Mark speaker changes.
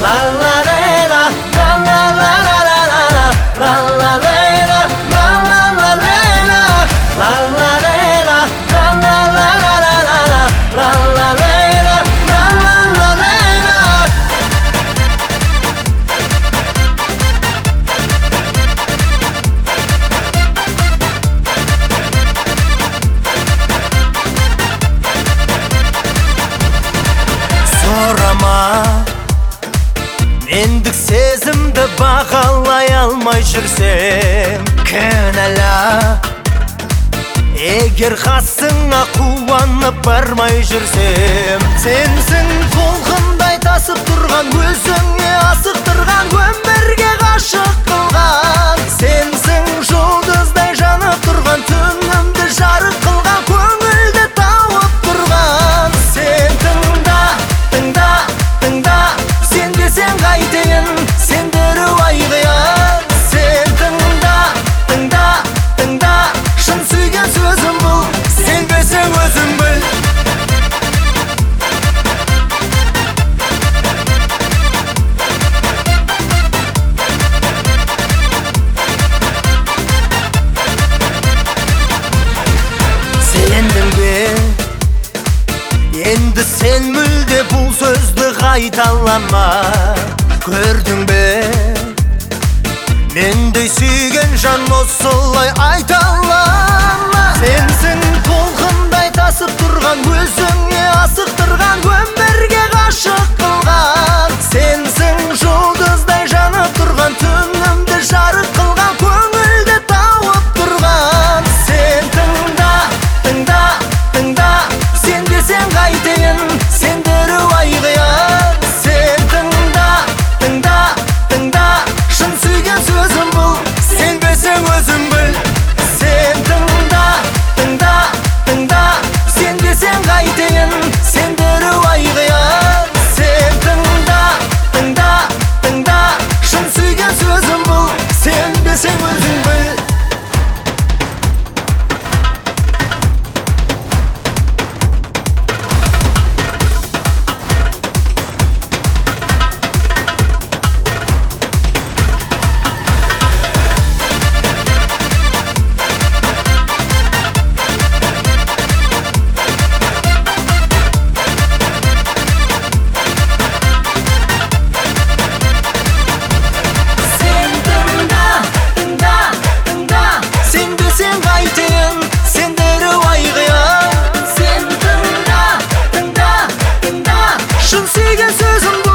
Speaker 1: la la la la la la la la la la la la la la la la la la
Speaker 2: Sorama, mendік сезімді бағалай алмай жүрсем кінәла. Егер қасыңа қуанып бармай жүрсем, сенсің толқындай тасып тұрған, өзіңе асықтырған, өмірге ғашық қылған. Сенсің жұлдыздай жанып тұрған, түнімді жарық қылған, көңілді тауып тұрған. Сен тыңда, тыңда, тыңда, сенбесең қайтейін, сендіру айғиян. Сен тыңда, тыңда, тыңда, шын сүйген сөзім бұл, сенбесең өзің біл. Сендің бе, енді сен мүлде бұл сөзді қайталама. Көрдің бе, мендей сүйген жан осылай айта алама. Сенсің толқындай тасып тұрған, өзіңе асықтырған, өмірге ғашық қылған. Сенсің жұлдыздай жанып тұрған, түнімді жарық қылған, көңілді тауып тұрған. Сен тыңда, тыңда, тыңда, сенбесең қайтейін, сендіру айғиян. Сен тыңда, тыңда, тыңда, шын сүйген сөзім бұл, сенбесең өзің біл. Сен тыңда, тыңда, тыңда, сенбесең қайтейін, сендіру айғиян. Сен тыңда, тыңда, тыңда, шын сүйген сөзім бұл, сенбесең өзің біл.
Speaker 1: Şun suyga sözüm bu